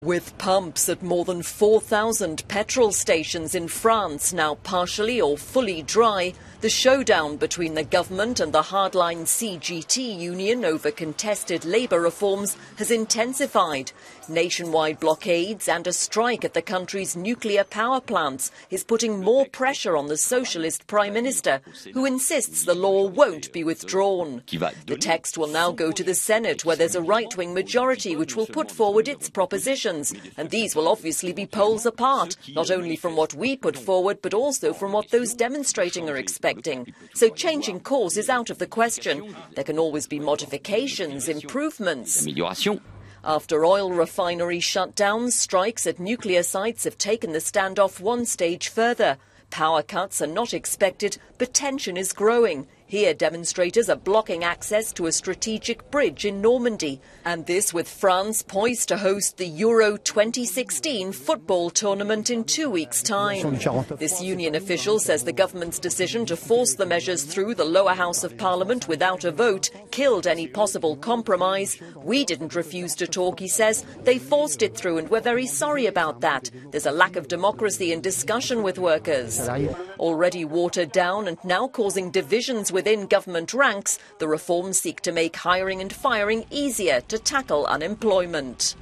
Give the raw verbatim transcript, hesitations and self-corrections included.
With pumps at more than four thousand petrol stations in France now partially or fully dry, the showdown between the government and the hardline C G T union over contested labour reforms has intensified. Nationwide blockades and a strike at the country's nuclear power plants is putting more pressure on the socialist Prime Minister, who insists the law won't be withdrawn. The text will now go to the Senate, where there's a right-wing majority which will put forward its propositions. And these will obviously be poles apart, not only from what we put forward, but also from what those demonstrating are expecting. So changing course is out of the question. There can always be modifications, improvements. After oil refinery shutdowns, strikes at nuclear sites have taken the standoff one stage further. Power cuts are not expected, but tension is growing. Here, demonstrators are blocking access to a strategic bridge in Normandy. And this with France poised to host the Euro twenty sixteen football tournament in two weeks' time. This union official says the government's decision to force the measures through the lower house of parliament without a vote killed any possible compromise. We didn't refuse to talk, he says. They forced it through and we're very sorry about that. There's a lack of democracy and discussion with workers. Already watered down and now causing divisions with Within government ranks, the reforms seek to make hiring and firing easier to tackle unemployment.